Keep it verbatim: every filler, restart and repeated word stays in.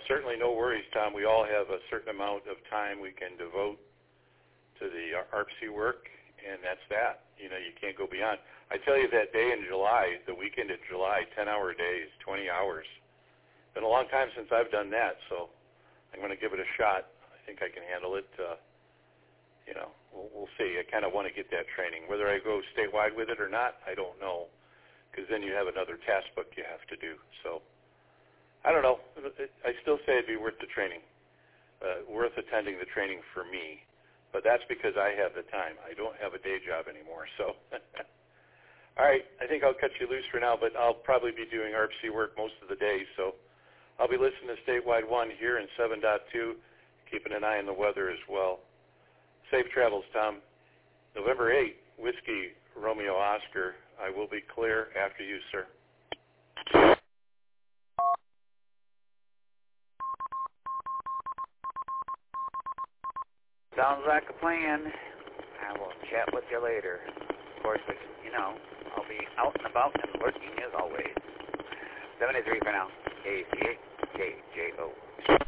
certainly no worries, Tom. We all have a certain amount of time we can devote to the A R P C work, and that's that. You know, you can't go beyond. I tell you, that day in July, the weekend in July, ten-hour days, twenty hours. Been a long time since I've done that, so I'm going to give it a shot. I think I can handle it. Uh, you know, we'll, we'll see. I kind of want to get that training. Whether I go statewide with it or not, I don't know, because then you have another task book you have to do. So I don't know. I still say it'd be worth the training, uh, worth attending the training for me. But that's because I have the time. I don't have a day job anymore. So, all right, I think I'll cut you loose for now, but I'll probably be doing A R P C work most of the day. So I'll be listening to Statewide one here in seven point two, keeping an eye on the weather as well. Safe travels, Tom. November eighth, Whiskey Romeo Oscar. I will be clear after you, sir. Sounds like a plan. I will chat with you later. Of course, we, you know, I'll be out and about and lurking as always. seventy-three for now. K C A K J O.